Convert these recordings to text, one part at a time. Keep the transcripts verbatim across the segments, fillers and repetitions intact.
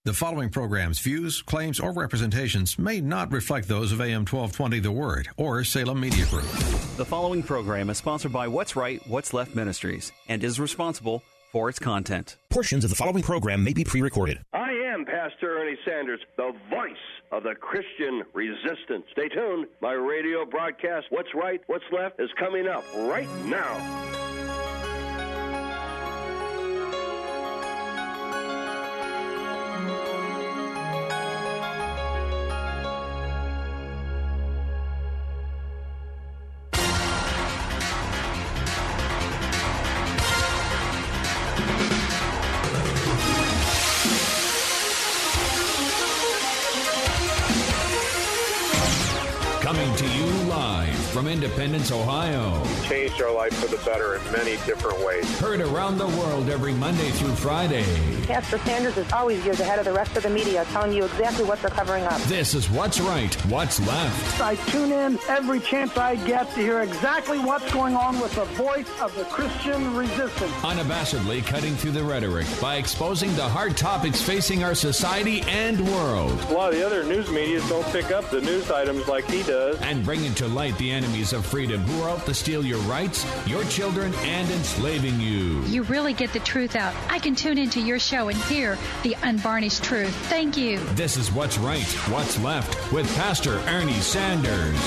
The following program's views, claims, or representations may not reflect those of A M twelve twenty The Word or Salem Media Group. The following program is sponsored by What's Right, What's Left Ministries and is responsible for its content. Portions of the following program may be pre-recorded. I am Pastor Ernie Sanders, the voice of the Christian resistance. Stay tuned. My radio broadcast, What's Right, What's Left, is coming up right now. Coming to you live from Independence, Ohio. Changed our life for the better in many different ways. Heard around the world every Monday through Friday. Pastor Sanders is always years ahead of the rest of the media, telling you exactly what they're covering up. This is What's Right, What's Left. I tune in every chance I get to hear exactly what's going on with the voice of the Christian resistance. Unabashedly cutting through the rhetoric by exposing the hard topics facing our society and world. A lot of the other news media don't pick up the news items like he does. And bringing to light the enemies of freedom who are out to steal your rights, your children, and enslaving you. You really get the truth out. I can tune into your show and hear the unvarnished truth. Thank you. This is What's Right, What's Left with Pastor Ernie Sanders.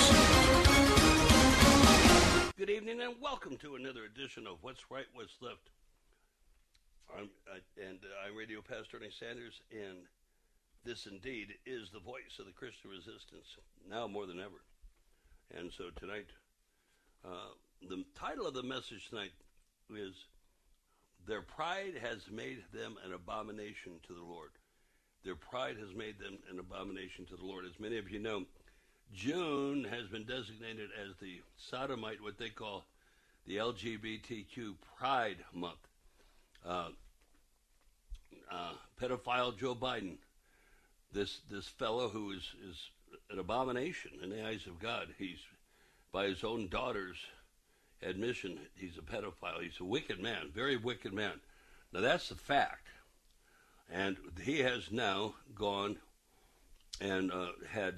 Good evening and welcome to another edition of What's Right, What's Left. I'm, uh, and uh, I'm Radio Pastor Ernie Sanders, and this indeed is the voice of the Christian resistance, now more than ever. And so tonight, uh, the title of the message tonight is, Their Pride Has Made Them an Abomination to the Lord. Their pride has made them an abomination to the Lord. As many of you know, June has been designated as the sodomite, what they call the L G B T Q Pride Month. Uh, uh, pedophile Joe Biden, This this fellow who is, is an abomination in the eyes of God. He's, by his own daughter's admission, he's a pedophile. He's a wicked man, very wicked man. Now that's the fact. And he has now gone and uh, had,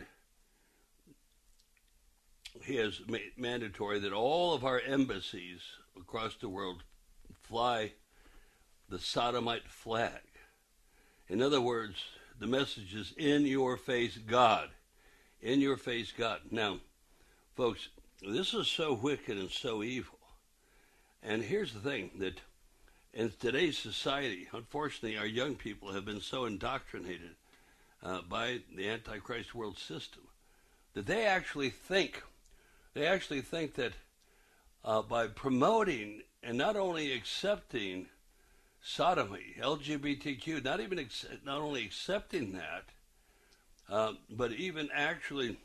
he has made mandatory that all of our embassies across the world fly the sodomite flag. In other words, the message is in your face, God. In your face, God. Now, folks, this is so wicked and so evil. And here's the thing, that in today's society, unfortunately, our young people have been so indoctrinated uh, by the Antichrist world system that they actually think, they actually think that uh, by promoting and not only accepting sodomy, L G B T Q, not even ex- not only accepting that, uh, but even actually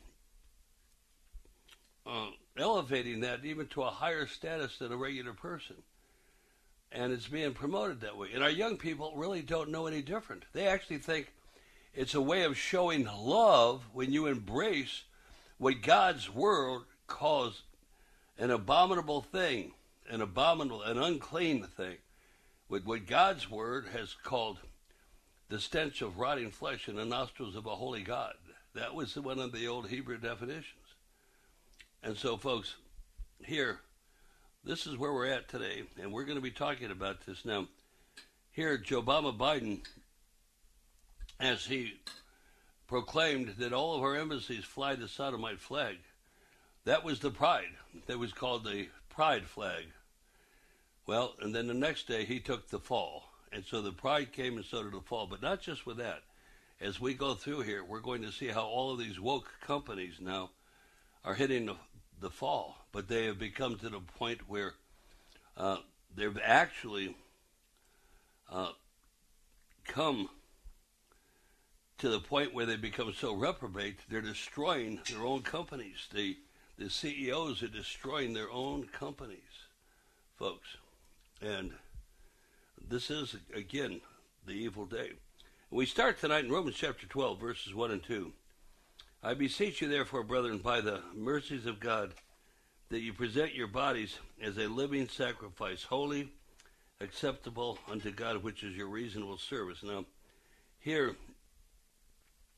uh, elevating that even to a higher status than a regular person. And it's being promoted that way. And our young people really don't know any different. They actually think it's a way of showing love when you embrace what God's word calls an abominable thing, an abominable, an unclean thing. With what God's word has called the stench of rotting flesh in the nostrils of a holy God. That was one of the old Hebrew definitions. And so, folks, here, this is where we're at today, and we're going to be talking about this. Now, here, Joe Obama Biden, as he proclaimed that all of our embassies fly the sodomite flag, that was the pride. That was called the pride flag. Well, and then the next day he took the fall. And so the pride came and so did the fall. But not just with that. As we go through here, we're going to see how all of these woke companies now are hitting the, the fall. But they have become to the point where uh, they've actually uh, come to the point where they become so reprobate, they're destroying their own companies. The, the C E Os are destroying their own companies, folks. And this is, again, the evil day. We start tonight in Romans chapter twelve, verses one and two. I beseech you, therefore, brethren, by the mercies of God, that you present your bodies as a living sacrifice, holy, acceptable unto God, which is your reasonable service. Now, here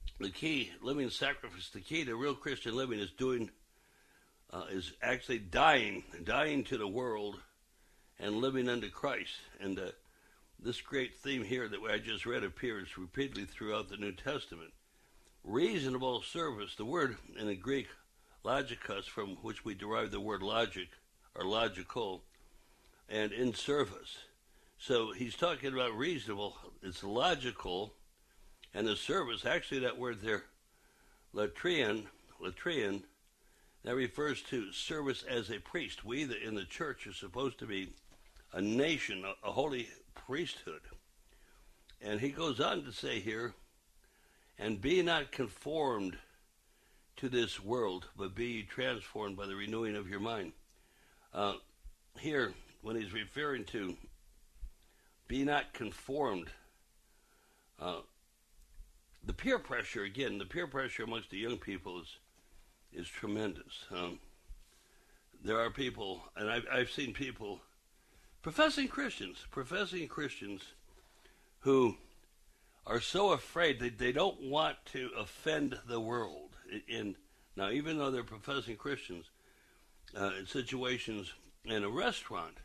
the key, living sacrifice, the key to real Christian living is doing, uh, is actually dying, dying to the world and living unto Christ. And uh, this great theme here that I just read appears repeatedly throughout the New Testament. Reasonable service, the word in the Greek, logikos, from which we derive the word logic, or logical, and in service. So he's talking about reasonable, it's logical, and the service, actually that word there, latrian, latrian, that refers to service as a priest. We the, in the church are supposed to be a nation, a, a holy priesthood. And he goes on to say here, and be not conformed to this world, but be ye transformed by the renewing of your mind. Uh, here, when he's referring to be not conformed, uh, the peer pressure, again, the peer pressure amongst the young people is is tremendous. Um, there are people, and I've, I've seen people, professing Christians, professing Christians who are so afraid that they don't want to offend the world. In, now, even though they're professing Christians, uh, in situations in a restaurant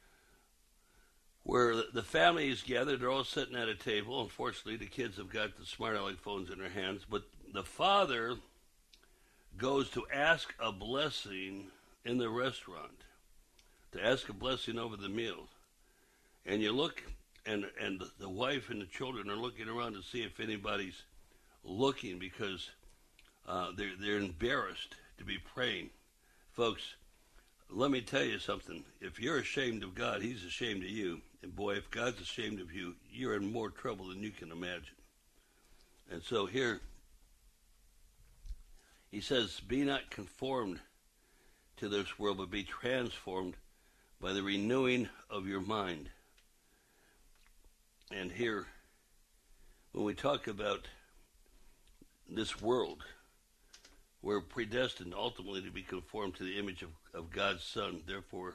where the family is gathered, they're all sitting at a table. Unfortunately, the kids have got the smart aleck phones in their hands, but the father goes to ask a blessing in the restaurant, to ask a blessing over the meal. And you look, and and the wife and the children are looking around to see if anybody's looking, because uh, they're, they're embarrassed to be praying. Folks, let me tell you something. If you're ashamed of God, he's ashamed of you. And boy, if God's ashamed of you, you're in more trouble than you can imagine. And so here, he says, be not conformed to this world, but be transformed by the renewing of your mind. And here, when we talk about this world, we're predestined ultimately to be conformed to the image of, of God's Son. Therefore,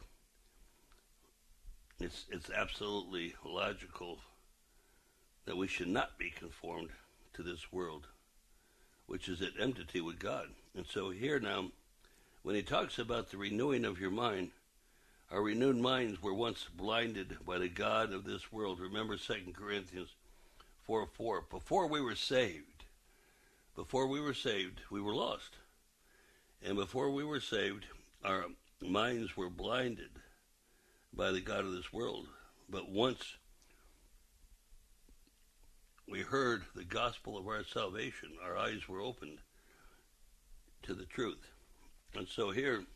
it's it's absolutely logical that we should not be conformed to this world, which is at enmity with God. And so here now, when he talks about the renewing of your mind, our renewed minds were once blinded by the god of this world. Remember Second Corinthians four four. Before we were saved, before we were saved, we were lost. And before we were saved, our minds were blinded by the god of this world. But once we heard the gospel of our salvation, our eyes were opened to the truth. And so here,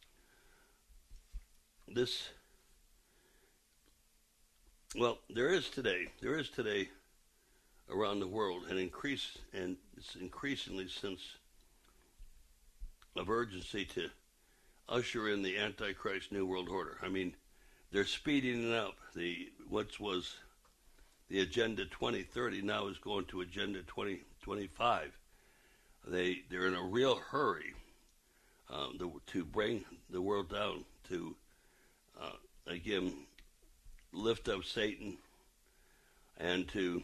this, well, there is today, there is today around the world an increase, and it's increasingly since of urgency to usher in the Antichrist New World Order. I mean, they're speeding it up. The what was the Agenda twenty thirty now is going to Agenda twenty twenty-five. They they're in a real hurry um, the, to bring the world down, to uh, again lift up Satan, and to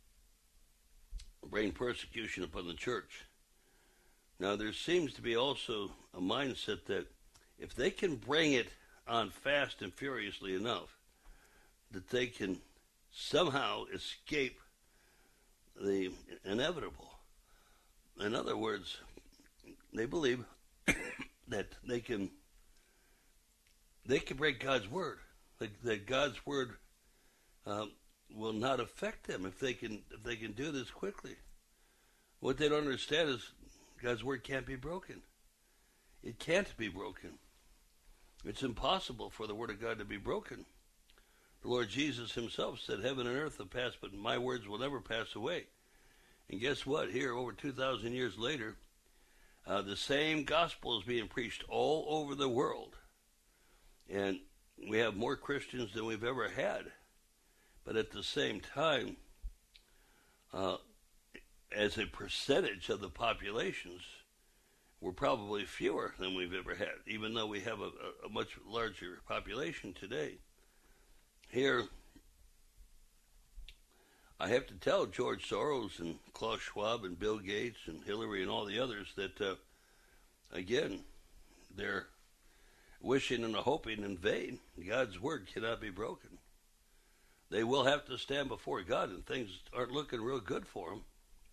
bring persecution upon the church. Now, there seems to be also a mindset that if they can bring it on fast and furiously enough, that they can somehow escape the inevitable. In other words, they believe that they can they can break God's word, that, that God's word um, will not affect them if they can if they can do this quickly. What they don't understand is God's word can't be broken. It can't be broken. It's impossible for the word of God to be broken. The Lord Jesus himself said, heaven and earth will pass, but my words will never pass away. And guess what? Here, over two thousand years later, uh, the same gospel is being preached all over the world. And we have more Christians than we've ever had. But at the same time, uh, as a percentage of the populations, we're probably fewer than we've ever had, even though we have a, a much larger population today. Here, I have to tell George Soros and Klaus Schwab and Bill Gates and Hillary and all the others that, uh, again, they're wishing and hoping in vain. God's word cannot be broken. They will have to stand before God, and things aren't looking real good for them.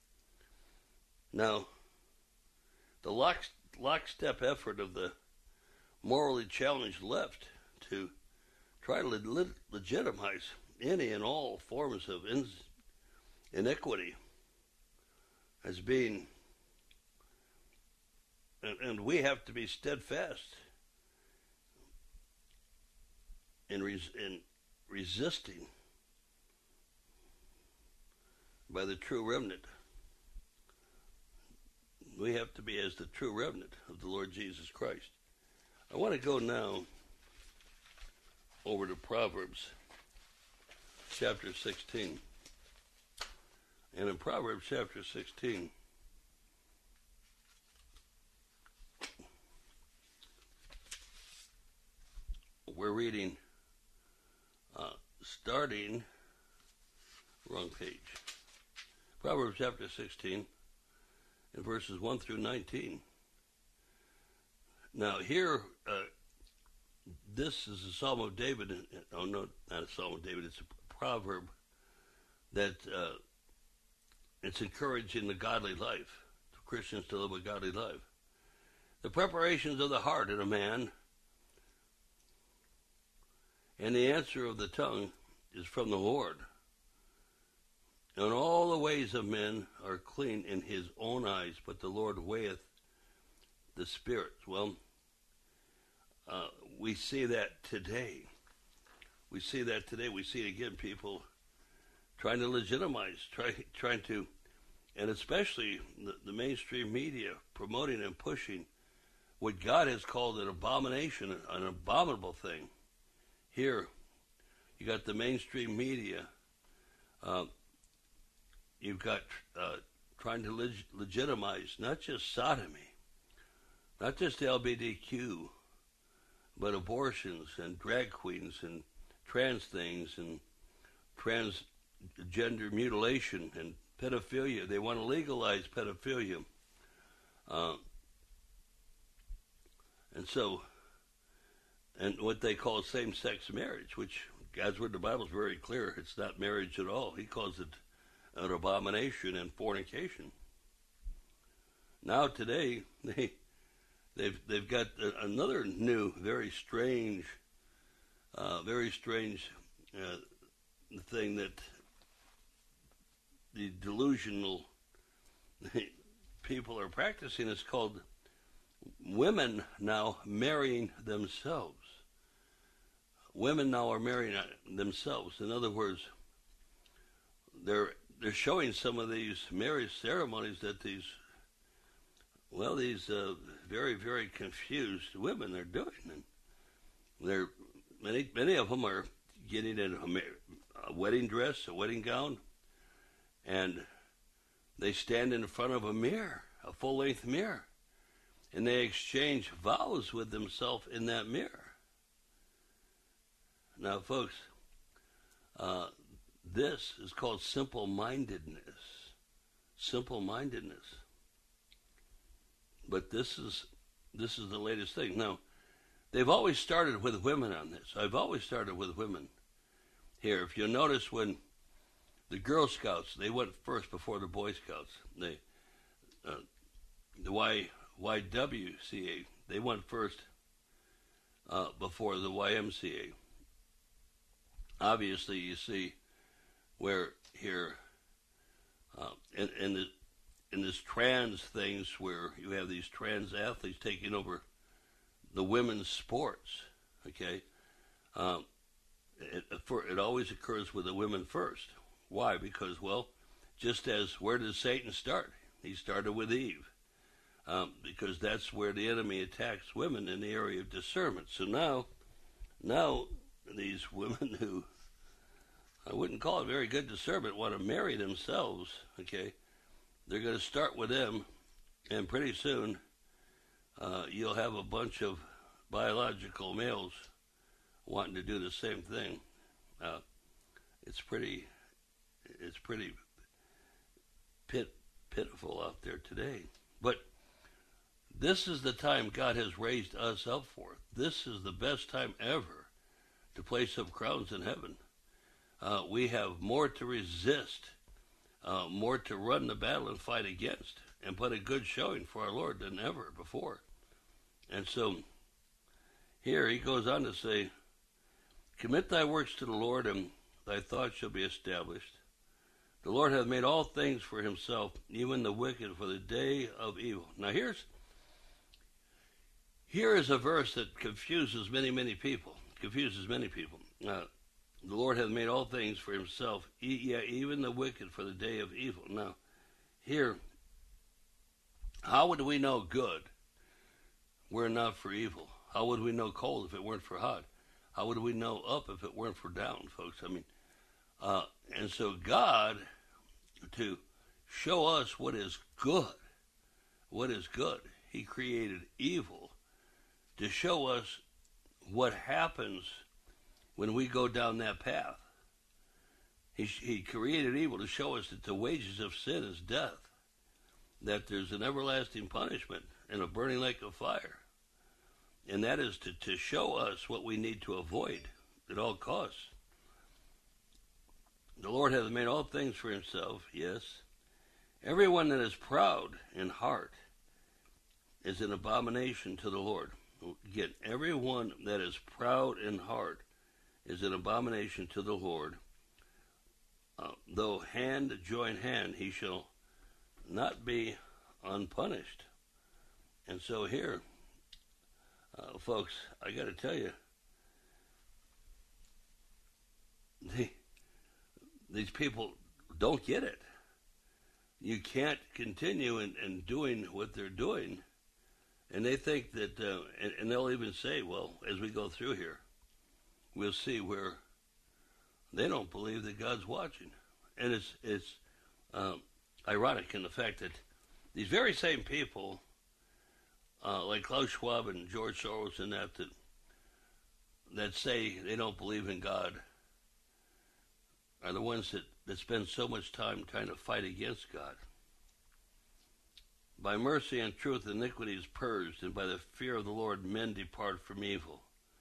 Now, the lock, lockstep effort of the morally challenged left to try to le- legitimize any and all forms of in- iniquity as being, and, and we have to be steadfast in, res- in resisting by the true remnant. We have to be as the true remnant of the Lord Jesus Christ. I want to go now over to Proverbs chapter sixteen. And in Proverbs chapter sixteen, we're reading, uh, starting, wrong page, Proverbs chapter sixteen, in verses one through nineteen. Now here, uh, this is a Psalm of David. Oh, no, not a Psalm of David. It's a proverb that uh, it's encouraging the godly life, for Christians to live a godly life. The preparations of the heart in a man and the answer of the tongue is from the Lord. And all the ways of men are clean in his own eyes, but the Lord weigheth the spirits. Well, uh, we see that today. We see that today. We see again people trying to legitimize, try, trying to, and especially the, the mainstream media promoting and pushing what God has called an abomination, an abominable thing. Here, you got the mainstream media. Uh, you've got uh, trying to leg- legitimize not just sodomy, not just L G B T Q, but abortions and drag queens and trans things and transgender mutilation and pedophilia. They want to legalize pedophilia. Uh, and so, and what they call same-sex marriage, which God's word, the Bible is very clear. It's not marriage at all. He calls it an abomination and fornication. Now today, they they've they've got another new, very strange, uh, very strange uh, thing that the delusional people are practicing. It's called women now marrying themselves. Women now are marrying themselves. In other words, they're they're showing some of these marriage ceremonies that these, well, these uh, very, very confused women are doing. And they're, many, many of them are getting in a, a wedding dress, a wedding gown, and they stand in front of a mirror, a full-length mirror, and they exchange vows with themselves in that mirror. Now, folks, uh, this is called simple-mindedness. Simple-mindedness. But this is this is the latest thing. Now, they've always started with women on this. I've always started with women here. If you notice, when the Girl Scouts, they went first before the Boy Scouts. They, uh, the y, Y W C A, they went first uh, before the Y M C A. Obviously, you see where here uh, in, in the in this trans things where you have these trans athletes taking over the women's sports. Okay, um, it, for, it always occurs with the women first. Why? Because, well, just as where did Satan start? He started with Eve, um, because that's where the enemy attacks women, in the area of discernment. So now, now these women who I wouldn't call it very good discernment want to marry themselves. Okay, they're going to start with them, and pretty soon uh, you'll have a bunch of biological males wanting to do the same thing. Uh, it's pretty, it's pretty pit, pitiful out there today. But this is the time God has raised us up for. This is the best time ever to place up crowns in heaven. Uh, we have more to resist, uh, more to run the battle and fight against, and put a good showing for our Lord than ever before. And so here he goes on to say, commit thy works to the Lord, and thy thoughts shall be established. The Lord hath made all things for himself, even the wicked for the day of evil. Now here's here is a verse that confuses many, many people. Confuses many people. Uh, the Lord hath made all things for himself, e- yeah, even the wicked for the day of evil. Now, here, how would we know good were not for evil? How would we know cold if it weren't for hot? How would we know up if it weren't for down, folks? I mean, uh, and so God, to show us what is good, what is good, he created evil to show us what happens when we go down that path. He, he created evil to show us that the wages of sin is death, that there's an everlasting punishment and a burning lake of fire. And that is to, to show us what we need to avoid at all costs. The Lord hath made all things for himself, yes. Everyone that is proud in heart is an abomination to the Lord. Again, everyone that is proud in heart is an abomination to the Lord. Uh, though hand join hand, he shall not be unpunished. And so here, uh, folks, I got to tell you, they, these people don't get it. You can't continue in, in doing what they're doing. And they think that, uh, and, and they'll even say, well, as we go through here, we'll see where they don't believe that God's watching. And it's it's um, ironic in the fact that these very same people, uh, like Klaus Schwab and George Soros and that, that, that say they don't believe in God, are the ones that, that spend so much time trying to fight against God. By mercy and truth iniquity is purged, and by the fear of the Lord men depart from evil.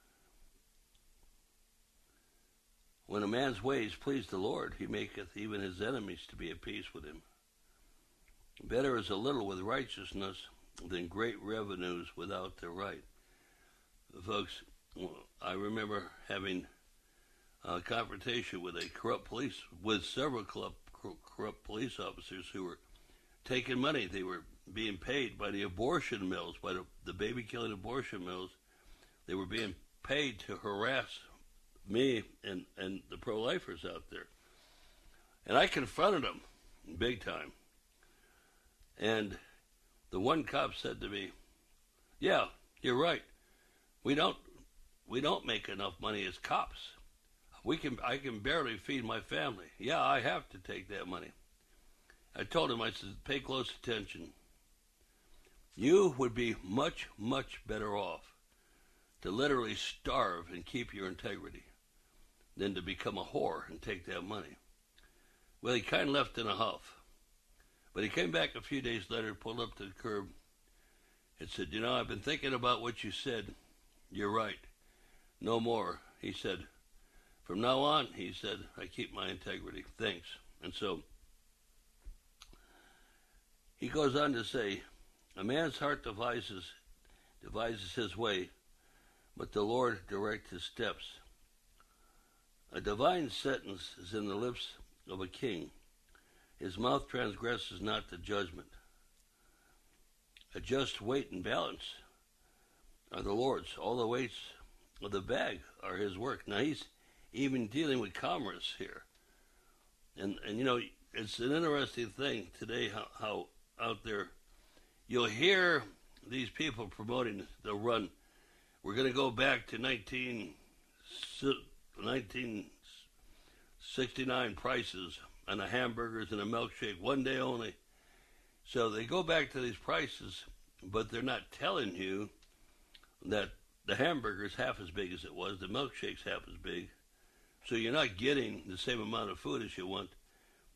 When a man's ways please the Lord, he maketh even his enemies to be at peace with him. Better is a little with righteousness than great revenues without the right. Folks, I remember having a confrontation with a corrupt police, with several corrupt, corrupt police officers who were taking money. They were being paid by the abortion mills, by the, the baby-killing abortion mills. They were being paid to harass me and, and the pro-lifers out there. And I confronted them big time. And the one cop said to me, yeah, you're right. We don't we don't make enough money as cops. We can I can barely feed my family. Yeah, I have to take that money. I told him, I said, pay close attention. You would be much, much better off to literally starve and keep your integrity than to become a whore and take that money. Well, he kind of left in a huff. But he came back a few days later, pulled up to the curb, and said, you know, I've been thinking about what you said. You're right. No more. He said, from now on, he said, I keep my integrity. Thanks. And so he goes on to say, a man's heart devises, devises his way, but the Lord directs his steps. A divine sentence is in the lips of a king. His mouth transgresses not the judgment. A just weight and balance are the Lord's. All the weights of the bag are his work. Now he's even dealing with commerce here. And, and you know, it's an interesting thing today how, how out there you'll hear these people promoting the run. We're going to go back to nineteen sixty-nine prices on the hamburgers and a milkshake, one day only. So they go back to these prices, but they're not telling you that the hamburger's half as big as it was, the milkshake's half as big. So you're not getting the same amount of food as you want.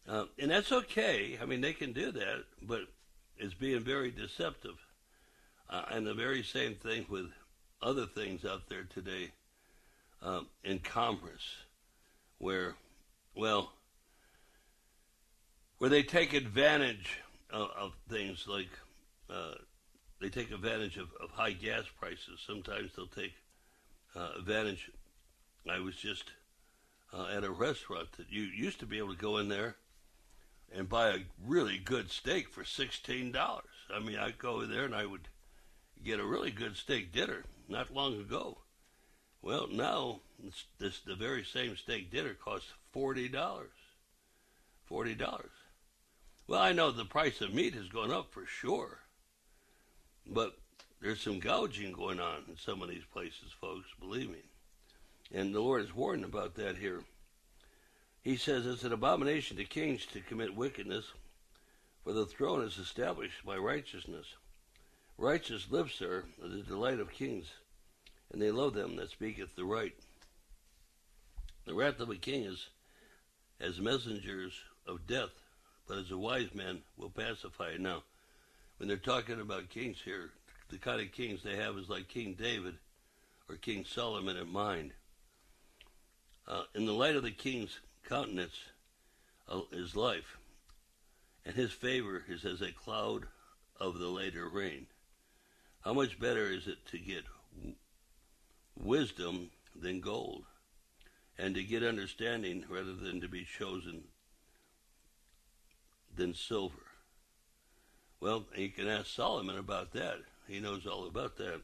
Uh, and that's okay. I mean, they can do that, but it's being very deceptive. Uh, and the very same thing with other things out there today um, in commerce, where, well, where they take advantage of, of things like uh, they take advantage of, of high gas prices. Sometimes they'll take uh, advantage. I was just uh, at a restaurant that you used to be able to go in there and buy a really good steak for sixteen dollars. I mean, I'd go in there and I would get a really good steak dinner not long ago. Well, now it's, this the very same steak dinner costs forty dollars. forty dollars. Well, I know the price of meat has gone up for sure, but there's some gouging going on in some of these places, folks, believe me. And the Lord is warning about that here. He says it's an abomination to kings to commit wickedness, for the throne is established by righteousness. Righteous lips are the delight of kings, and they love them that speaketh the right. The wrath of a king is as messengers of death, but as a wise man will pacify it. Now, when they're talking about kings here, the kind of kings they have is like King David or King Solomon in mind. Uh, in the light of the king's countenance uh, is life, and his favor is as a cloud of the later rain. How much better is it to get w- wisdom than gold, and to get understanding rather than to be chosen than silver? Well, you can ask Solomon about that. He knows all about that.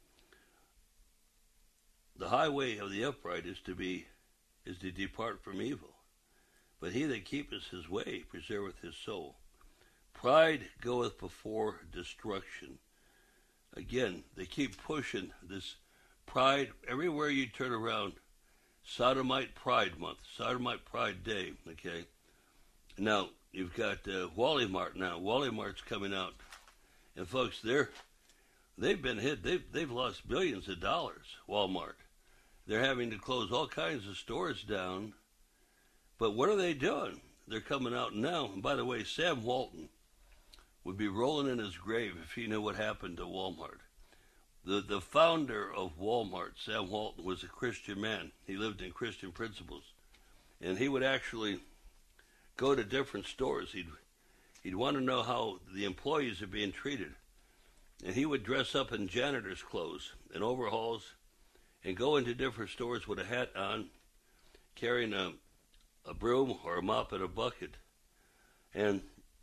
The highway of the upright is to be is to depart from evil, but he that keepeth his way preserveth his soul. Pride goeth before destruction. Again, they keep pushing this pride everywhere you turn around. Sodomite Pride Month, Sodomite Pride Day, okay? Now, you've got uh, Wally Mart now. Wally Mart's coming out. And folks, they're, they've been hit. They've, they've lost billions of dollars, Walmart. They're having to close all kinds of stores down. But what are they doing? They're coming out now. And by the way, Sam Walton would be rolling in his grave if he knew what happened to Walmart. The the founder of Walmart, Sam Walton, was a Christian man. He lived in Christian principles. And he would actually go to different stores. He'd, he'd want to know how the employees are being treated. And he would dress up in janitor's clothes and overalls and go into different stores with a hat on, carrying a, a broom or a mop and a bucket, and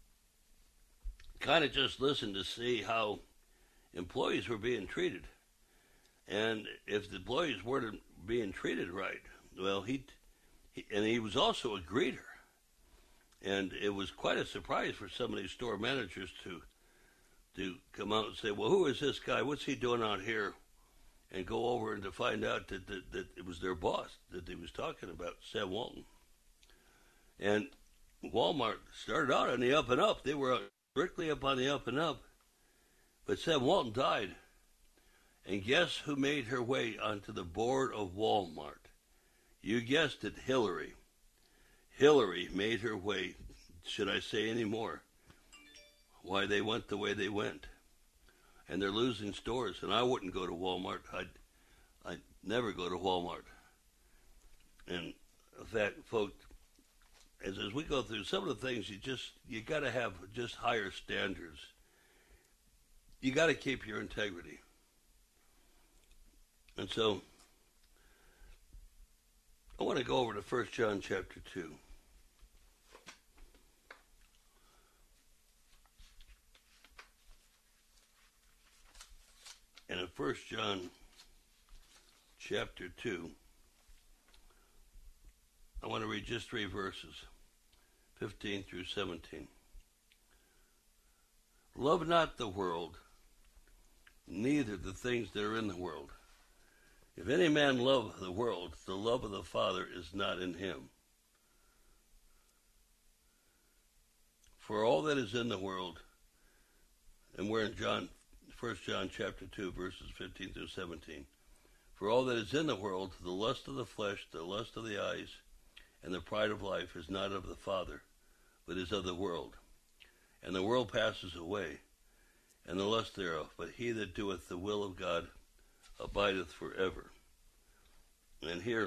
kind of just listen to see how employees were being treated. And if the employees weren't being treated right, well, he, he and he was also a greeter. And it was quite a surprise for some of these store managers to to come out and say, well, who is this guy? What's he doing out here? And go over and to find out that, that, that it was their boss that he was talking about, Sam Walton. And Walmart started out on the up and up. They were strictly up on the up and up. But Sam Walton died. And guess who made her way onto the board of Walmart? You guessed it, Hillary. Hillary made her way. Should I say any more? Why they went the way they went. And they're losing stores. And I wouldn't go to Walmart. I'd, I'd never go to Walmart. And in fact, folks, as, as we go through some of the things, you just, you got to have just higher standards. You got to keep your integrity. And so, I want to go over to First John chapter two. And in First John chapter two, I want to read just three verses, fifteen through seventeen. Love not the world, neither the things that are in the world. If any man love the world, the love of the Father is not in him. For all that is in the world, and we're in John, First John chapter two, verses fifteen through seventeen. For all that is in the world, the lust of the flesh, the lust of the eyes, and the pride of life is not of the Father, but is of the world. And the world passes away, and the lust thereof. But he that doeth the will of God abideth forever. And here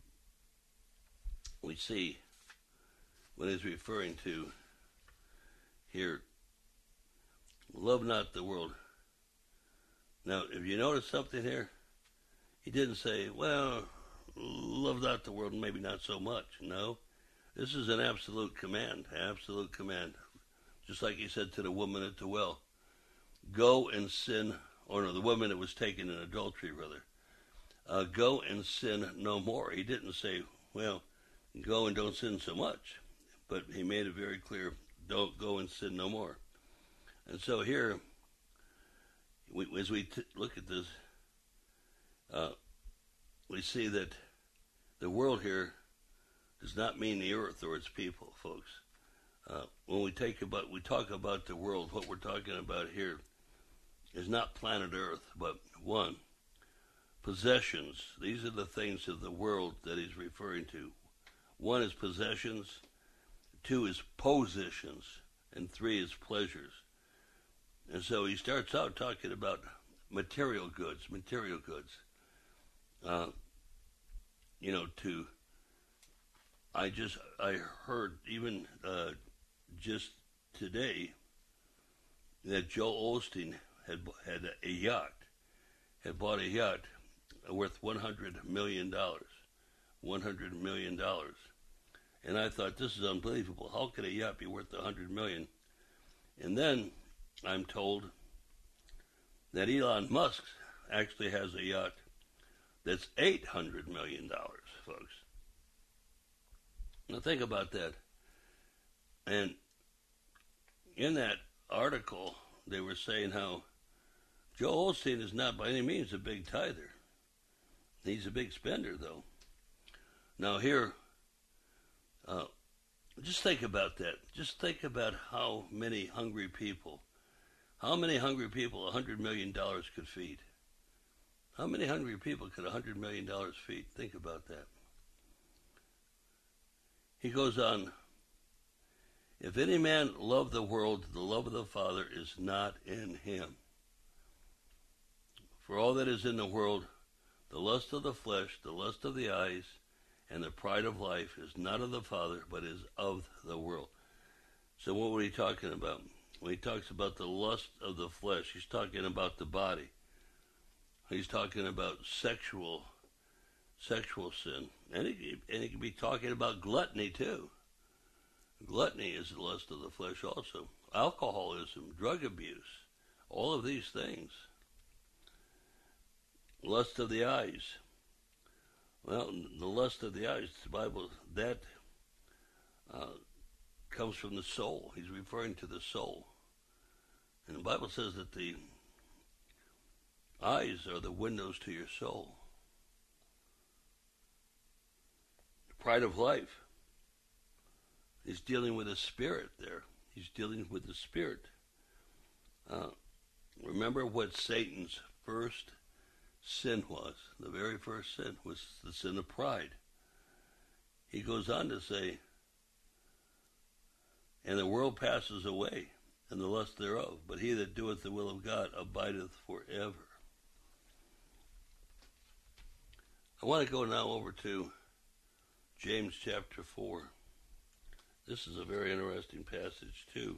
we see when he's referring to here, love not the world. Now, if you notice something here, he didn't say, well, love not the world, maybe not so much. No, this is an absolute command, absolute command. Just like he said to the woman at the well, go and sin, or no, the woman that was taken in adultery, rather. Uh, go and sin no more. He didn't say, well, go and don't sin so much. But he made it very clear, don't go and sin no more. And so here, we, as we t- look at this, uh, we see that the world here does not mean the earth or its people, folks. Uh, when we take about, we talk about the world, what we're talking about here is not planet Earth, but one, possessions. These are the things of the world that he's referring to. One is possessions, two is positions, and three is pleasures. And so he starts out talking about material goods, material goods. Uh, you know, to, I just, I heard even uh, just today that Joel Osteen had had a yacht, had bought a yacht worth one hundred million dollars. one hundred million dollars. And I thought, this is unbelievable. How could a yacht be worth one hundred million dollars? And then I'm told that Elon Musk actually has a yacht that's eight hundred million dollars, folks. Now think about that. And in that article, they were saying how Joel Osteen is not by any means a big tither. He's a big spender, though. Now here, uh, just think about that. Just think about how many hungry people, how many hungry people one hundred million dollars could feed. How many hungry people could one hundred million dollars feed? Think about that. He goes on, if any man love the world, the love of the Father is not in him. For all that is in the world, the lust of the flesh, the lust of the eyes, and the pride of life is not of the Father, but is of the world. So what were he talking about? When he talks about the lust of the flesh, he's talking about the body. He's talking about sexual sexual sin. And he, and he could be talking about gluttony too. Gluttony is the lust of the flesh also. Alcoholism, drug abuse, all of these things. Lust of the eyes. Well, the lust of the eyes, the Bible, that uh, comes from the soul. He's referring to the soul. And the Bible says that the eyes are the windows to your soul. The pride of life. He's dealing with a spirit there. He's dealing with the spirit. Uh, remember what Satan's first sin was. The very first sin was the sin of pride. He goes on to say, and the world passes away, and the lust thereof, but he that doeth the will of God abideth forever. I want to go now over to James chapter four. This is a very interesting passage too.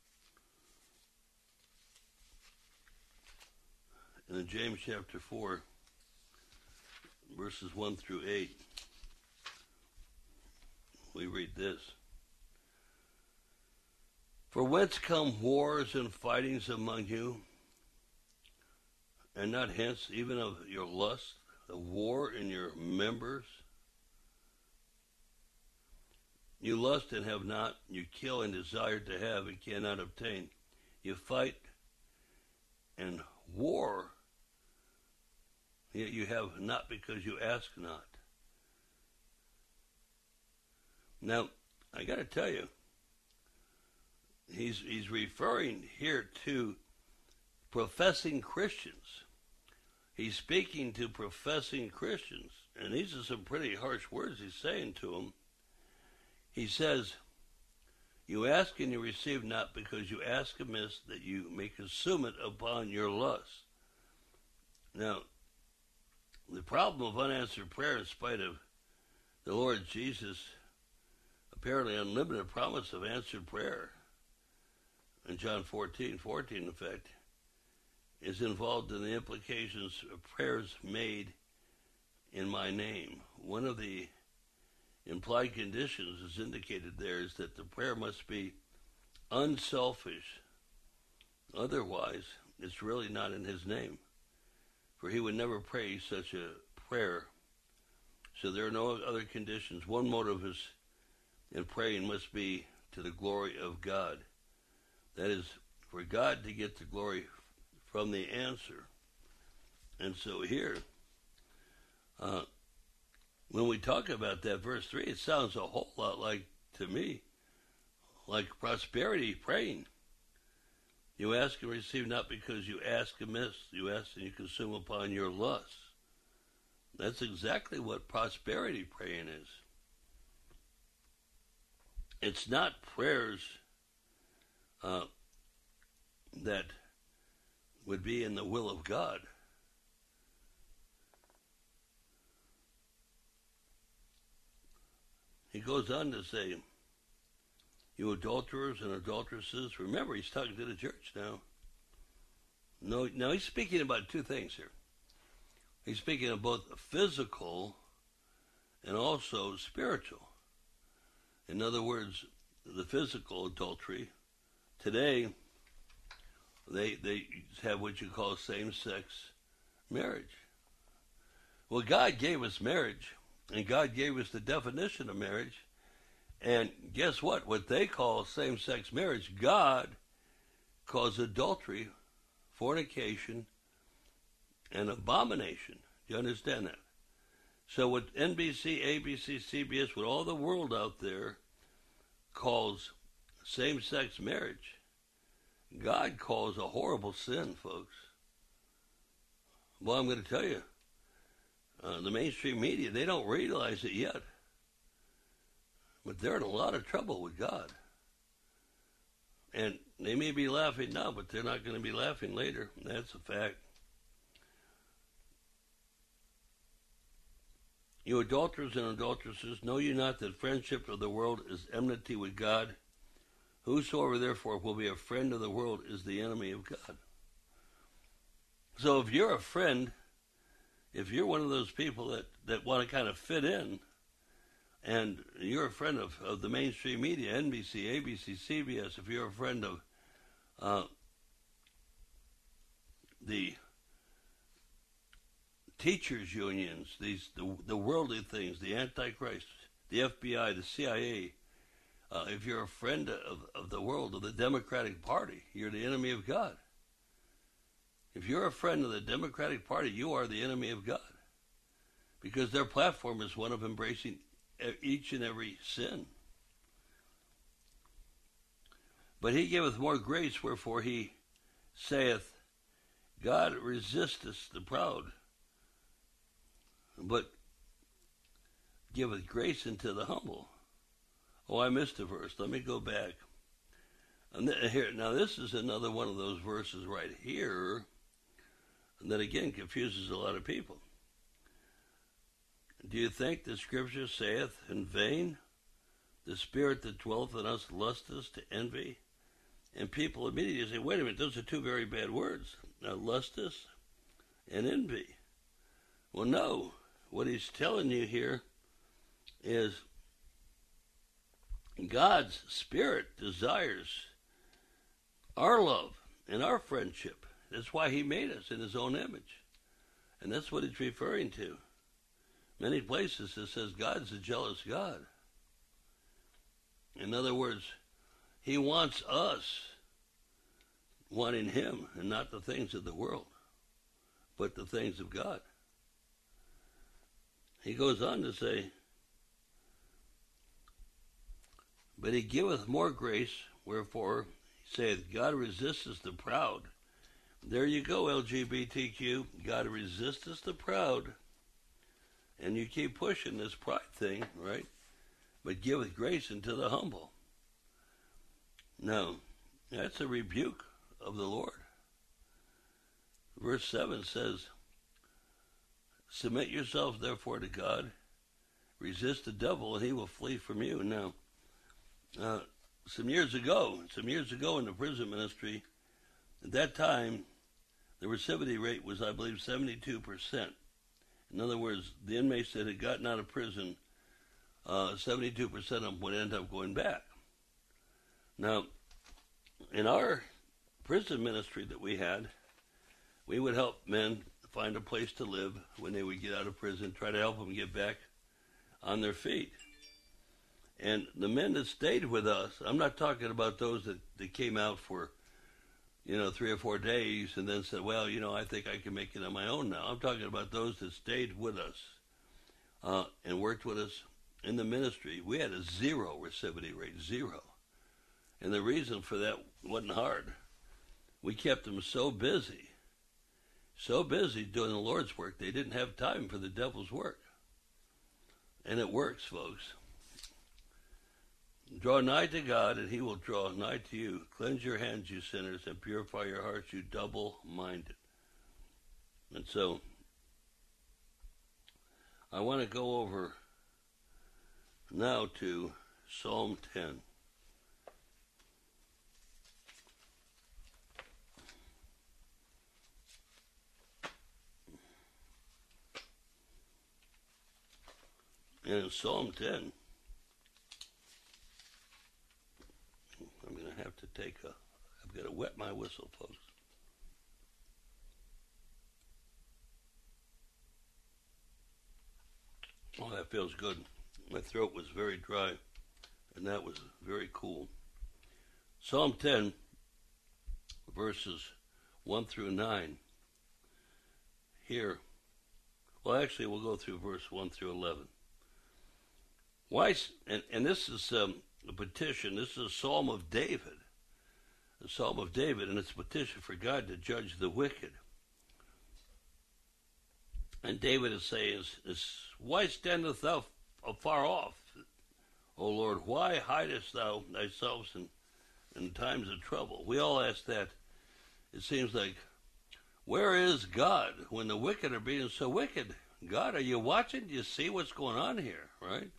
And in James chapter four, verses one through eight, we read this. For whence come wars and fightings among you, and not hence even of your lust, of war in your members? You lust and have not, you kill and desire to have and cannot obtain. You fight and war, yet you have not because you ask not. Now, I got to tell you, he's he's referring here to professing Christians. He's speaking to professing Christians, and these are some pretty harsh words he's saying to them. He says, You ask and you receive not, because you ask amiss, that you may consume it upon your lust. Now, the problem of unanswered prayer, in spite of the Lord Jesus' apparently unlimited promise of answered prayer, in John fourteen, fourteen, in fact, is involved in the implications of prayers made in my name. One of the implied conditions is indicated there is that the prayer must be unselfish. Otherwise, it's really not in his name. For he would never pray such a prayer. So there are no other conditions. One motive is in praying must be to the glory of God. That is, for God to get the glory from the answer. And so here, uh, when we talk about that verse three, it sounds a whole lot like, to me, like prosperity praying. You ask and receive not because you ask amiss. You ask and you consume upon your lust. That's exactly what prosperity praying is. It's not prayers uh, that would be in the will of God. He goes on to say, you adulterers and adulteresses, remember he's talking to the church now. No, now he's speaking about two things here. He's speaking of both physical and also spiritual. In other words, the physical adultery, today they they have what you call same-sex marriage. Well, God gave us marriage, and God gave us the definition of marriage. And guess what? What they call same-sex marriage, God calls adultery, fornication, and abomination. Do you understand that? So what N B C, A B C, C B S, what all the world out there calls same-sex marriage, God calls a horrible sin, folks. Well, I'm going to tell you, uh, the mainstream media, they don't realize it yet. But they're in a lot of trouble with God. And they may be laughing now, but they're not going to be laughing later. That's a fact. You adulterers and adulteresses, know you not that friendship of the world is enmity with God? Whosoever therefore will be a friend of the world is the enemy of God. So if you're a friend, if you're one of those people that, that want to kind of fit in, and you're a friend of, of the mainstream media, N B C, A B C, C B S, if you're a friend of uh, the teachers' unions, these the, the worldly things, the Antichrist, the F B I, the C I A, uh, if you're a friend of, of the world, of the Democratic Party, you're the enemy of God. If you're a friend of the Democratic Party, you are the enemy of God. Because their platform is one of embracing each and every sin. But he giveth more grace, wherefore he saith, God resisteth the proud, but giveth grace unto the humble. Oh, I missed a verse. Let me go back. And th- here, now this is another one of those verses right here that again confuses a lot of people. Do you think the Scripture saith in vain, the Spirit that dwelleth in us lusteth to envy? And people immediately say, wait a minute, those are two very bad words. Now, lusteth and envy. Well, no. What he's telling you here is God's Spirit desires our love and our friendship. That's why he made us in his own image. And that's what he's referring to. Many places it says God's a jealous God. In other words, he wants us wanting him and not the things of the world, but the things of God. He goes on to say, but he giveth more grace, wherefore he saith, God resisteth the proud. There you go, L G B T Q. God resisteth the proud. And you keep pushing this pride thing, right? But giveth grace unto the humble. Now, that's a rebuke of the Lord. Verse seven says, submit yourselves therefore to God, resist the devil, and he will flee from you. Now, uh, some years ago, some years ago in the prison ministry, at that time, the recidivity rate was, I believe, seventy-two percent. In other words, the inmates that had gotten out of prison, uh, seventy-two percent of them would end up going back. Now, in our prison ministry that we had, we would help men find a place to live when they would get out of prison, try to help them get back on their feet. And the men that stayed with us, I'm not talking about those that, that came out for, you know, three or four days and then said, well, you know, I think I can make it on my own now. I'm talking about those that stayed with us uh, and worked with us in the ministry. We had a zero recidivity rate, zero. And the reason for that wasn't hard. We kept them so busy, so busy doing the Lord's work, they didn't have time for the devil's work. And it works, folks. Draw nigh to God, and he will draw nigh to you. Cleanse your hands, you sinners, and purify your hearts, you double-minded. And so, I want to go over now to Psalm ten. And in Psalm ten, I'm going to have to take a, I've got to wet my whistle, folks. Oh, that feels good. My throat was very dry, and that was very cool. Psalm ten, verses one through nine. Here, well, actually, we'll go through verse one through eleven. Why? And, and this is um, a petition. This is a Psalm of David, a Psalm of David, and it's a petition for God to judge the wicked. And David is saying, is, is, why standest thou afar off, O Lord? Why hidest thou thyself in, in times of trouble? We all ask that. It seems like, where is God when the wicked are being so wicked? God, are you watching? Do you see what's going on here, right?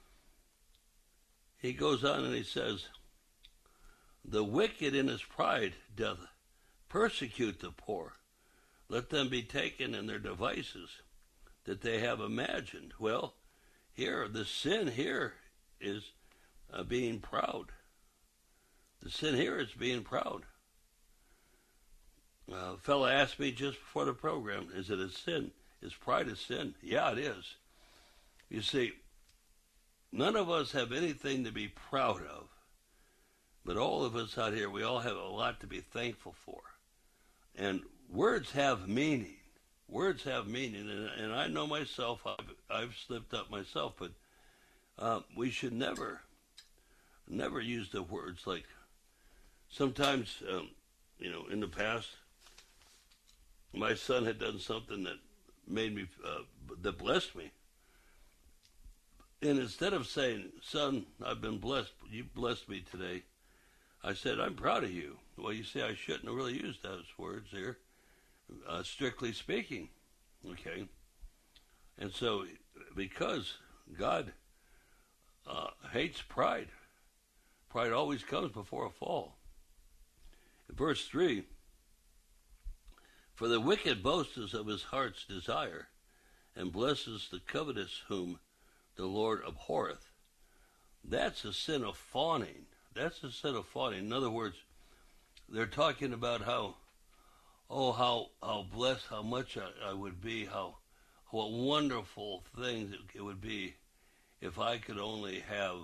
He goes on and he says, the wicked in his pride doth persecute the poor. Let them be taken in their devices that they have imagined. Well, here, the sin here is uh, being proud. The sin here is being proud. Uh, a fellow asked me just before the program, is it a sin? Is pride a sin? Yeah, it is. You see, none of us have anything to be proud of, but all of us out here, we all have a lot to be thankful for. And words have meaning. Words have meaning, and, and I know myself, I've, I've slipped up myself, but uh, we should never, never use the words like, sometimes, um, you know, in the past, my son had done something that made me, uh, that blessed me. And instead of saying, son, I've been blessed, you blessed me today, I said, I'm proud of you. Well, you see, I shouldn't have really used those words there, uh, strictly speaking, okay? And so, because God uh, hates pride, pride always comes before a fall. In verse three, for the wicked boasts of his heart's desire, and blesses the covetous whom the Lord abhorreth. That's a sin of fawning. That's a sin of fawning. In other words, they're talking about how, oh, how how blessed, how much I, I would be, how what wonderful things it, it would be if I could only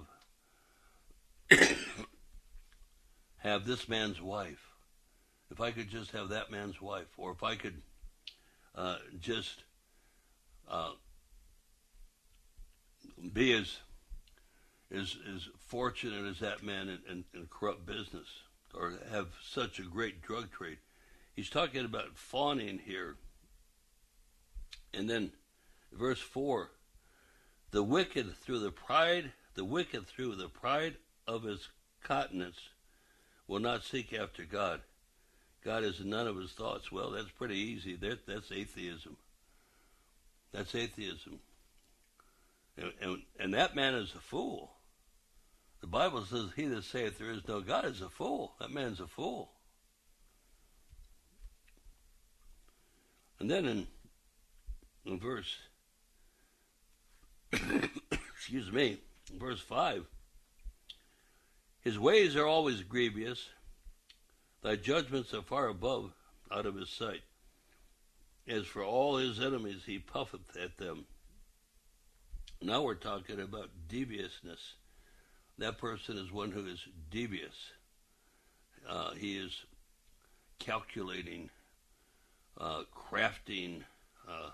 have have this man's wife. If I could just have that man's wife, or if I could uh, just uh, be as, as as fortunate as that man in, in, in corrupt business, or have such a great drug trade. He's talking about fawning here. And then verse four, the wicked through the pride, the wicked through the pride of his countenance will not seek after God. God is none of his thoughts. Well, that's pretty easy. That, that's atheism. That's atheism. And, and, and that man is a fool. The Bible says, he that saith there is no God is a fool. That man's a fool. And then in, in verse, excuse me, verse five, his ways are always grievous. Thy judgments are far above out of his sight. As for all his enemies, he puffeth at them. Now we're talking about deviousness. That person is one who is devious. Uh, he is calculating, uh, crafting, uh,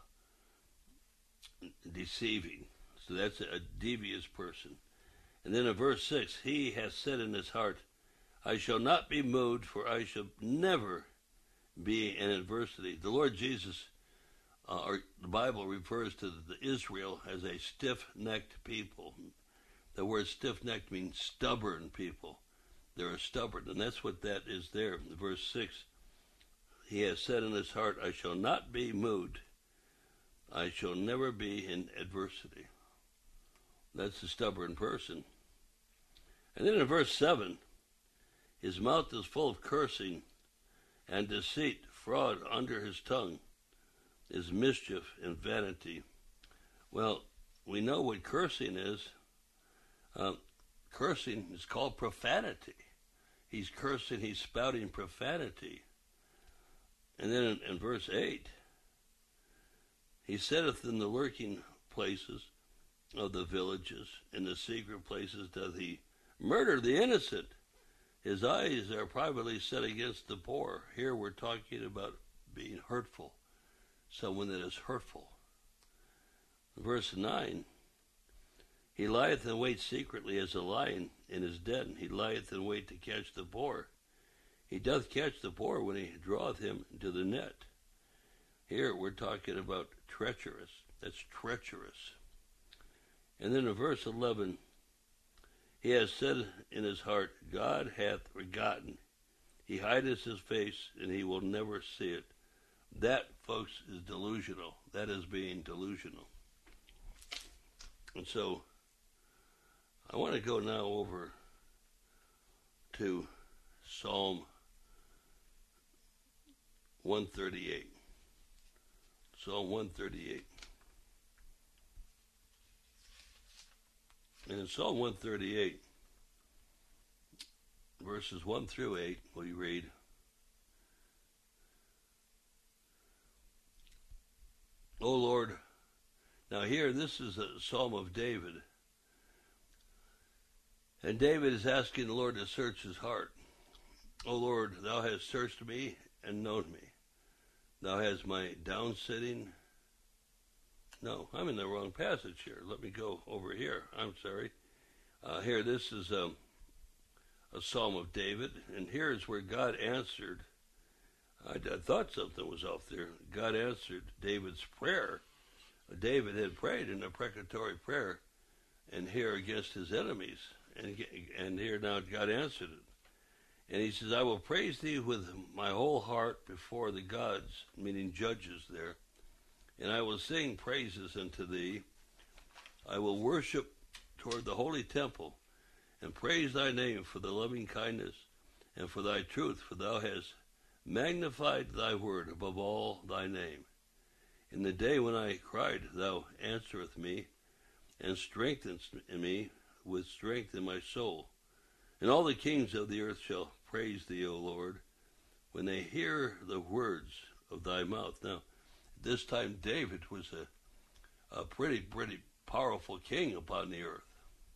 deceiving. So that's a devious person. And then in verse six, he has said in his heart, I shall not be moved, for I shall never be in adversity. The Lord Jesus, uh, or the Bible refers to the Israel as a stiff-necked people. The word stiff-necked means stubborn people. They're stubborn, and that's what that is there. In verse six, he has said in his heart, I shall not be moved. I shall never be in adversity. That's a stubborn person. And then in verse seven, his mouth is full of cursing and deceit, fraud under his tongue is mischief and vanity. Well, we know what cursing is. Uh, cursing is called profanity. He's cursing, he's spouting profanity. And then in, in verse eight, he sitteth in the lurking places of the villages, in the secret places doth he murder the innocent. His eyes are privately set against the poor. Here we're talking about being hurtful, someone that is hurtful. Verse nine, he lieth in wait secretly as a lion in his den. He lieth in wait to catch the poor. He doth catch the poor when he draweth him into the net. Here we're talking about treacherous. That's treacherous. And then in verse eleven, he has said in his heart, God hath forgotten. He hideth his face, and he will never see it. That, folks, is delusional. That is being delusional. And so, I want to go now over to Psalm one thirty-eight. Psalm one thirty-eight. And in Psalm one thirty-eight, verses one through eight, we read, O Lord, now here, this is a Psalm of David. And David is asking the Lord to search his heart. O Lord, thou hast searched me and known me. Thou hast my down sitting. No, I'm in the wrong passage here. Let me go over here. I'm sorry. Uh, here, this is um, a Psalm of David, and here is where God answered. I, I thought something was off there. God answered David's prayer. David had prayed in a precatory prayer, and here against his enemies, and and here now God answered it. And he says, I will praise thee with my whole heart before the gods, meaning judges there. And I will sing praises unto thee. I will worship toward the holy temple, and praise thy name for the loving kindness and for thy truth, for thou hast magnified thy word above all thy name. In the day when I cried, thou answerest me, and strengthenest me with strength in my soul. And all the kings of the earth shall praise thee, O Lord, when they hear the words of thy mouth. Now, this time David was a, a pretty, pretty powerful king upon the earth.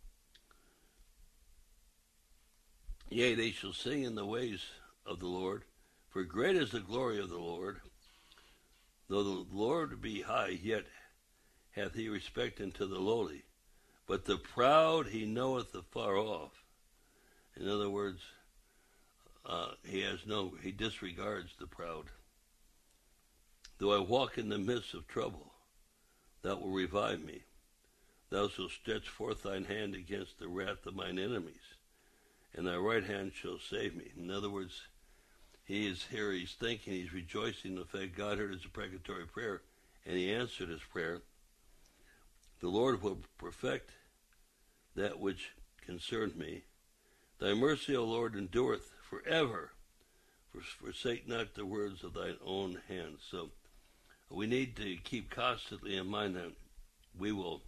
Yea, they shall sing in the ways of the Lord, for great is the glory of the Lord. Though the Lord be high, yet hath he respect unto the lowly. But the proud he knoweth afar off. In other words, uh, he has no, he disregards the proud. Though I walk in the midst of trouble, thou wilt revive me. Thou shalt stretch forth thine hand against the wrath of mine enemies, and thy right hand shall save me. In other words, he is here, he's thinking, he's rejoicing in the fact God heard his imprecatory prayer, and he answered his prayer. The Lord will perfect that which concerned me. Thy mercy, O Lord, endureth forever. Forsake not the words of thine own hand. So we need to keep constantly in mind that we will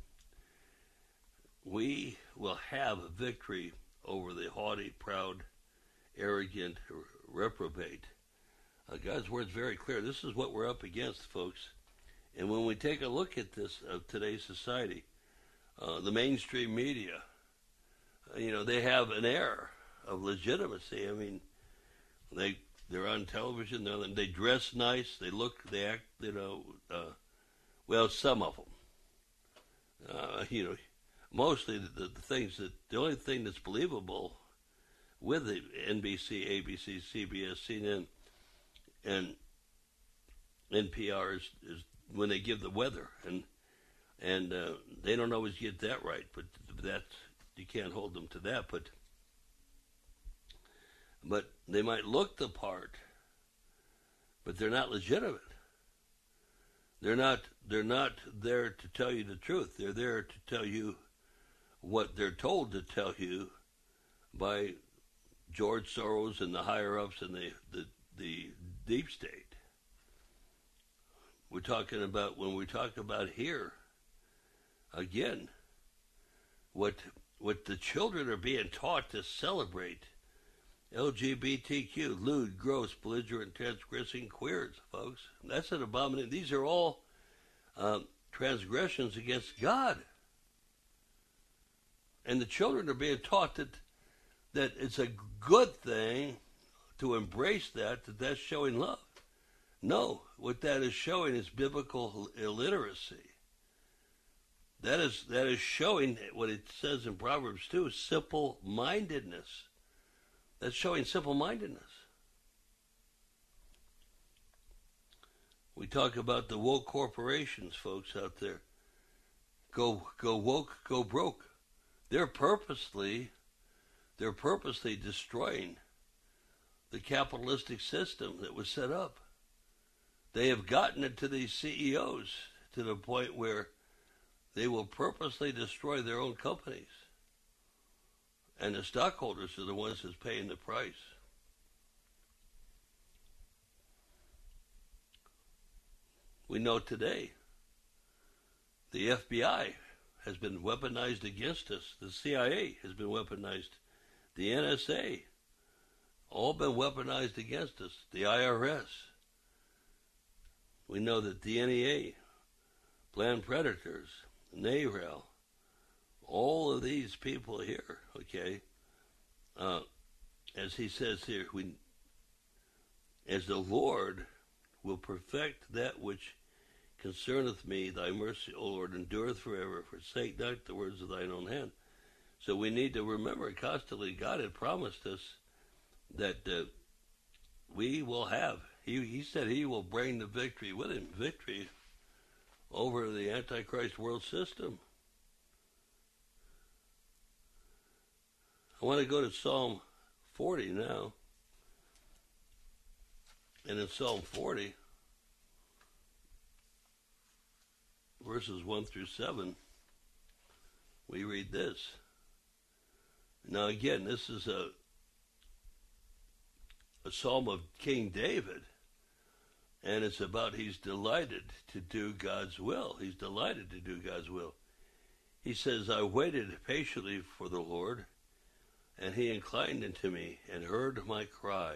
we will have a victory over the haughty, proud, arrogant, reprobate. Uh, God's word is very clear. This is what we're up against, folks. And when we take a look at this of uh, today's society, uh, the mainstream media, uh, you know, they have an air of legitimacy. I mean, they they're on television. They're, they dress nice. They look. They act. You know. Uh, well, some of them. Uh, you know, mostly the, the, the things that the only thing that's believable with the N B C, A B C, C B S, C N N, and N P R is, is when they give the weather, and and uh, they don't always get that right, but that you can't hold them to that. But but they might look the part, but they're not legitimate. They're not they're not there to tell you the truth. They're there to tell you what they're told to tell you by George Soros and the higher ups and the the, the deep state. We're talking about, when we talk about here, again, what what the children are being taught to celebrate, L G B T Q, lewd, gross, belligerent, transgressing queers, folks. That's an abomination. These are all um, transgressions against God. And the children are being taught that that it's a good thing to embrace that, that that's showing love. No, what that is showing is biblical illiteracy. That is that is showing what it says in Proverbs two, simple-mindedness. That's showing simple-mindedness. We talk about the woke corporations, folks, out there. Go go woke, go broke. They're purposely they're purposely destroying the capitalistic system that was set up. They have gotten it to these C E Os to the point where they will purposely destroy their own companies. And the stockholders are the ones that's paying the price. We know today the F B I has been weaponized against us. The C I A has been weaponized. The N S A, all been weaponized against us. The I R S. We know that the N E A, Planned Predators, NARAL, all of these people here, okay, uh, as he says here, we, as the Lord will perfect that which concerneth me, thy mercy, O Lord, endureth forever. Forsake not the words of thine own hand. So we need to remember constantly, God had promised us that uh, we will have, he, he said he will bring the victory with him, victory over the Antichrist world system. I want to go to Psalm forty now. And in Psalm forty, verses one through seven, we read this. Now again, this is a a psalm of King David, and it's about he's delighted to do God's will. He's delighted to do God's will. He says, I waited patiently for the Lord, and he inclined unto me and heard my cry.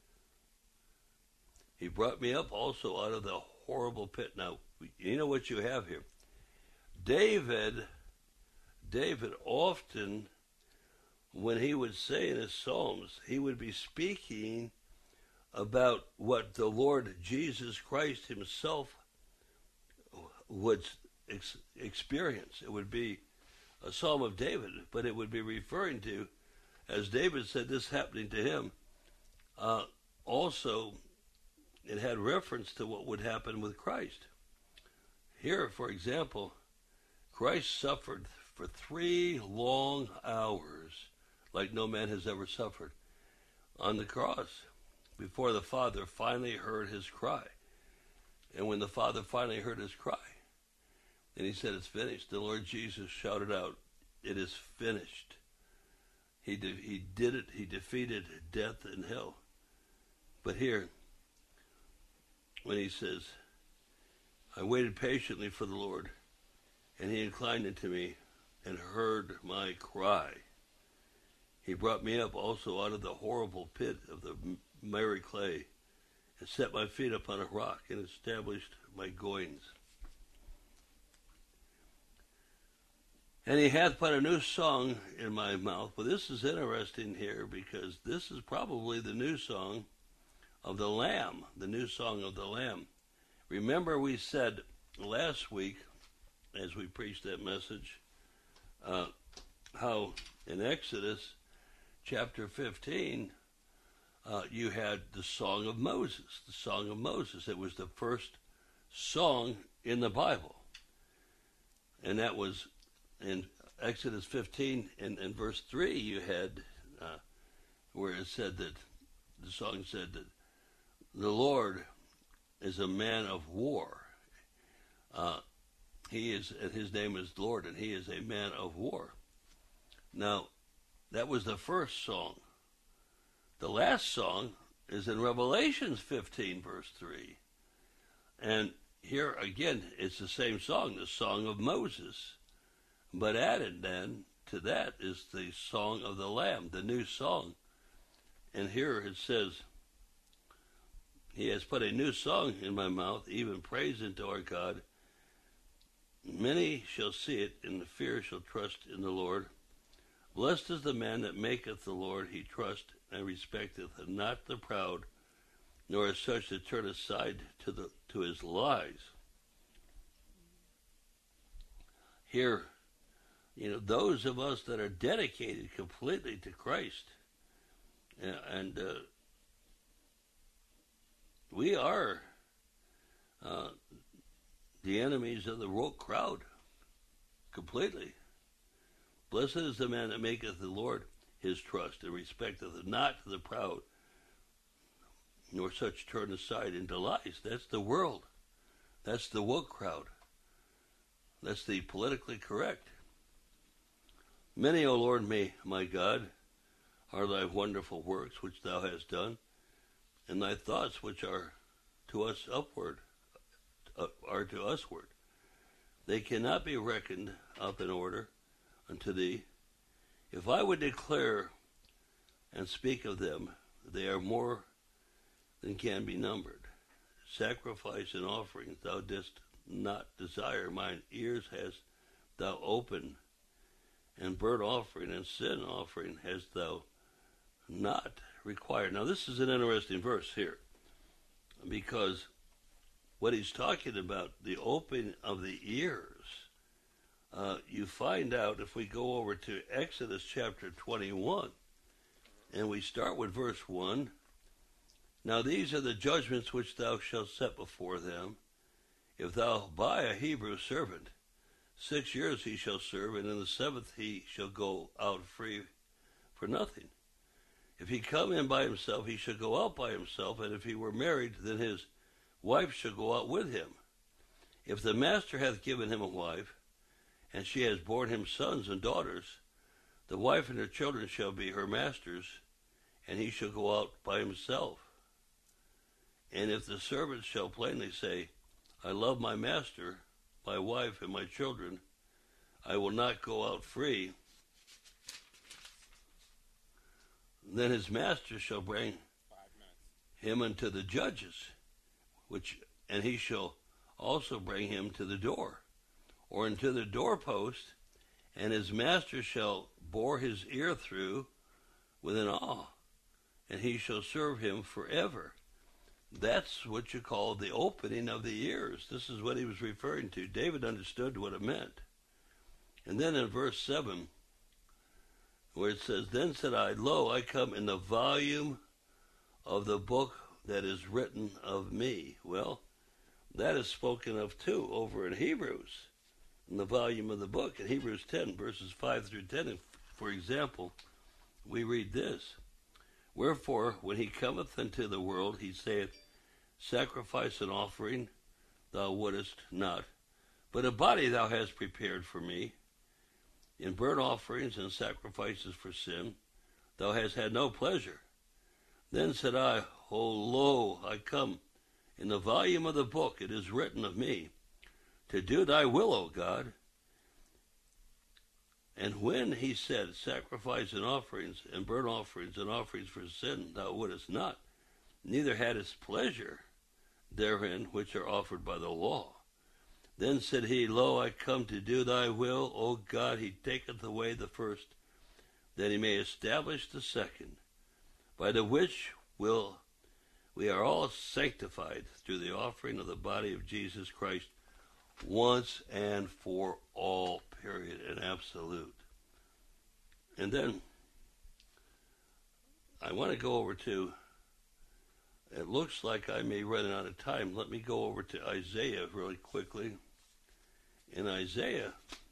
He brought me up also out of the horrible pit. Now, you know what you have here. David, David often, when he would say in his Psalms, he would be speaking about what the Lord Jesus Christ himself would ex- experience. It would be a Psalm of David, but it would be referring to, as David said, this happening to him. Uh, also, it had reference to what would happen with Christ. Here, for example, Christ suffered for three long hours, like no man has ever suffered. On the cross, before the Father finally heard his cry. And when the Father finally heard his cry, and he said, it's finished, the Lord Jesus shouted out, it is finished. He, de- he did it. He defeated death and hell. But here, when he says, I waited patiently for the Lord, and he inclined unto me and heard my cry. He brought me up also out of the horrible pit of the miry clay, and set my feet upon a rock, and established my goings. And he hath put a new song in my mouth. Well, this is interesting here, because this is probably the new song of the Lamb, the new song of the Lamb. Remember, we said last week, as we preached that message, uh, how in Exodus chapter fifteen, uh, you had the Song of Moses, the Song of Moses. It was the first song in the Bible. And that was in Exodus fifteen, and in verse three, you had uh, where it said that, the song said that the Lord is a man of war. Uh, he is, and his name is Lord, and he is a man of war. Now, that was the first song. The last song is in Revelations fifteen, verse three. And here, again, it's the same song, the Song of Moses. But added then to that is the Song of the Lamb, the new song. And here it says, he has put a new song in my mouth, even praise unto our God. Many shall see it, and the fear shall trust in the Lord. Blessed is the man that maketh the Lord he trust, and respecteth not the proud, nor is such that turn aside to the to his lies. Here, you know, those of us that are dedicated completely to Christ, and uh, we are uh, the enemies of the woke crowd, completely. Blessed is the man that maketh the Lord his trust, and respecteth not the proud, nor such turn aside into lies. That's the world. That's the woke crowd. That's the politically correct. Many, O Lord, may, my God, are thy wonderful works which thou hast done, and thy thoughts which are to us upward, uh, are to usward. They cannot be reckoned up in order unto thee. If I would declare and speak of them, they are more than can be numbered. Sacrifice and offerings thou didst not desire, mine ears hast thou opened, and burnt offering and sin offering hast thou not required. Now this is an interesting verse here, because what he's talking about, the opening of the ears, uh, you find out if we go over to Exodus chapter twenty-one, and we start with verse one. Now these are the judgments which thou shalt set before them. If thou buy a Hebrew servant, six years he shall serve, and in the seventh he shall go out free for nothing. If he come in by himself, he shall go out by himself, and if he were married, then his wife shall go out with him. If the master hath given him a wife, and she has borne him sons and daughters, the wife and her children shall be her master's, and he shall go out by himself. And if the servant shall plainly say, I love my master, my wife, and my children, I will not go out free, then his master shall bring him unto the judges, which, and he shall also bring him to the door, or unto the doorpost, and his master shall bore his ear through with an awl, and he shall serve him forever. That's what you call the opening of the ears. This is what he was referring to. David understood what it meant. And then in verse seven, where it says, Then said I, Lo, I come in the volume of the book that is written of me. Well, that is spoken of too over in Hebrews, in the volume of the book, in Hebrews ten, verses five through ten. For example, we read this. Wherefore, when he cometh into the world, he saith, Sacrifice and offering thou wouldest not, but a body thou hast prepared for me. In burnt offerings and sacrifices for sin thou hast had no pleasure. Then said I, O lo, I come. In the volume of the book it is written of me, to do thy will, O God. And when he said, Sacrifice and offerings, and burnt offerings and offerings for sin thou wouldest not, neither hadst pleasure therein which are offered by the law. Then said he, Lo, I come to do thy will, O God. He taketh away the first, that he may establish the second, by the which will we are all sanctified through the offering of the body of Jesus Christ once and for all, period and absolute. And then I want to go over to, it looks like I may run out of time. Let me go over to Isaiah really quickly. In Isaiah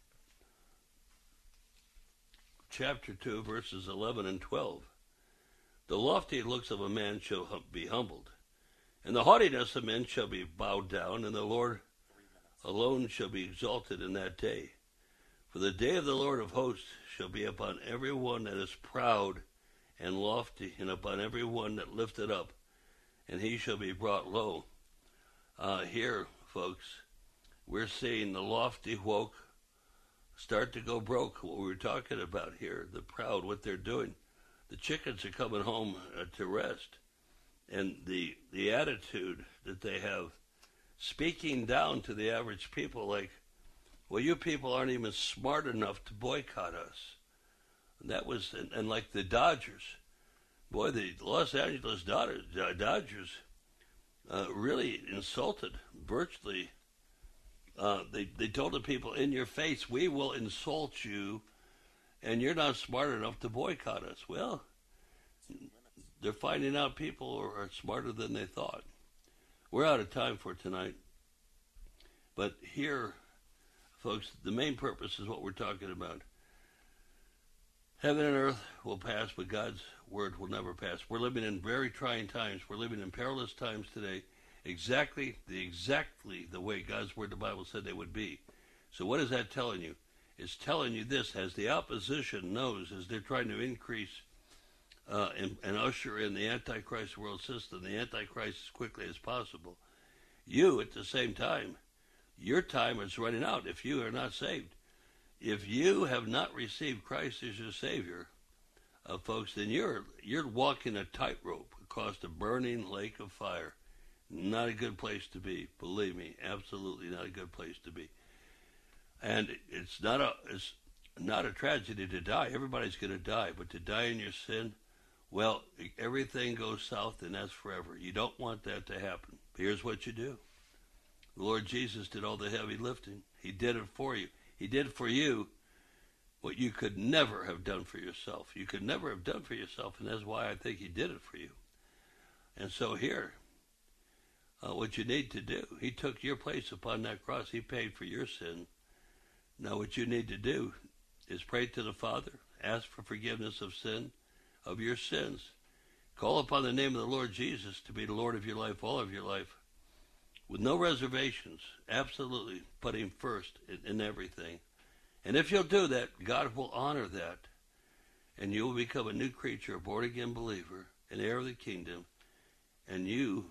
chapter two, verses eleven and twelve, the lofty looks of a man shall be humbled, and the haughtiness of men shall be bowed down, and the Lord alone shall be exalted in that day. For the day of the Lord of hosts shall be upon every one that is proud and lofty, and upon every one that lifteth up, and he shall be brought low. Uh, here, folks, we're seeing the lofty woke start to go broke, what we were talking about here, the proud, what they're doing. The chickens are coming home uh, to rest, and the the attitude that they have, speaking down to the average people like, well, you people aren't even smart enough to boycott us. And that was, and, and like the Dodgers, boy, the Los Angeles Dodgers, Dodgers uh, really insulted, virtually, uh, they, they told the people, in your face, we will insult you, and you're not smart enough to boycott us. Well, they're finding out people are, are smarter than they thought. We're out of time for tonight. But here, folks, the main purpose is what we're talking about. Heaven and earth will pass, but God's word will never pass. We're living in very trying times. We're living in perilous times today. Exactly the exactly the way God's word, the Bible said they would be. So what is that telling you? It's telling you this, as the opposition knows, as they're trying to increase uh, and, and usher in the Antichrist world system, the Antichrist as quickly as possible. You, at the same time, your time is running out if you are not saved. If you have not received Christ as your Savior, uh, folks, then you're you're walking a tightrope across a burning lake of fire. Not a good place to be. Believe me, absolutely not a good place to be. And it's not a it's not a tragedy to die. Everybody's going to die, but to die in your sin, well, everything goes south, and that's forever. You don't want that to happen. Here's what you do. The Lord Jesus did all the heavy lifting. He did it for you. He did for you what you could never have done for yourself. You could never have done for yourself, and that's why I think he did it for you. And so here, uh, what you need to do, he took your place upon that cross. He paid for your sin. Now what you need to do is pray to the Father, ask for forgiveness of sin, of your sins. Call upon the name of the Lord Jesus to be the Lord of your life, all of your life, with no reservations, absolutely put him first in, in everything. And if you'll do that, God will honor that, and you will become a new creature, a born-again believer, an heir of the kingdom, and you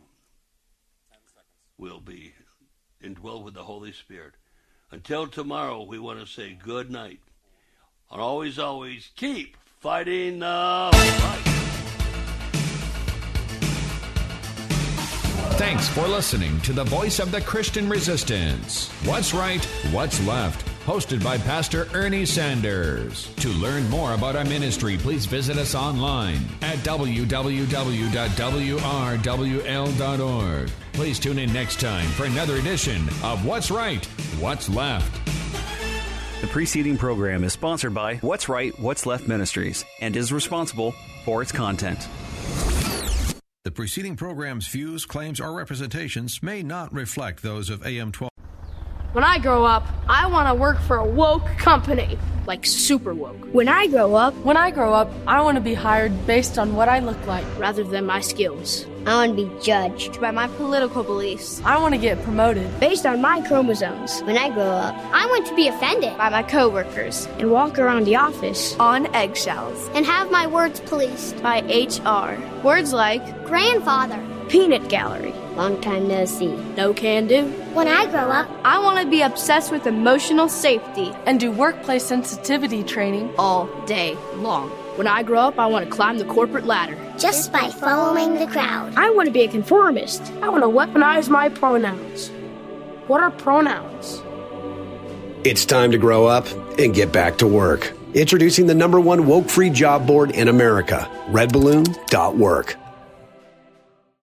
will be indwelled with the Holy Spirit. Until tomorrow, we want to say good night. And always, always keep fighting the fight. Thanks for listening to the Voice of the Christian Resistance. What's Right, What's Left? Hosted by Pastor Ernie Sanders. To learn more about our ministry, please visit us online at w w w dot w r w l dot org. Please tune in next time for another edition of What's Right, What's Left. The preceding program is sponsored by What's Right, What's Left Ministries and is responsible for its content. The preceding program's views, claims, or representations may not reflect those of A M twelve. When I grow up, I want to work for a woke company, like super woke. When I grow up, When I grow up, I want to be hired based on what I look like rather than my skills. I want to be judged By my political beliefs. I want to get promoted based on my chromosomes. When I grow up, I want to be offended by my coworkers and walk around the office on eggshells and have my words policed by H R. Words like grandfather, peanut gallery, long time no see, no can do. When I grow up, I want to be obsessed with emotional safety and do workplace sensitivity training all day long. When I grow up, I want to climb the corporate ladder. Just by following the crowd. I want to be a conformist. I want to weaponize my pronouns. What are pronouns? It's time to grow up and get back to work. Introducing the number one woke-free job board in America, red balloon dot work.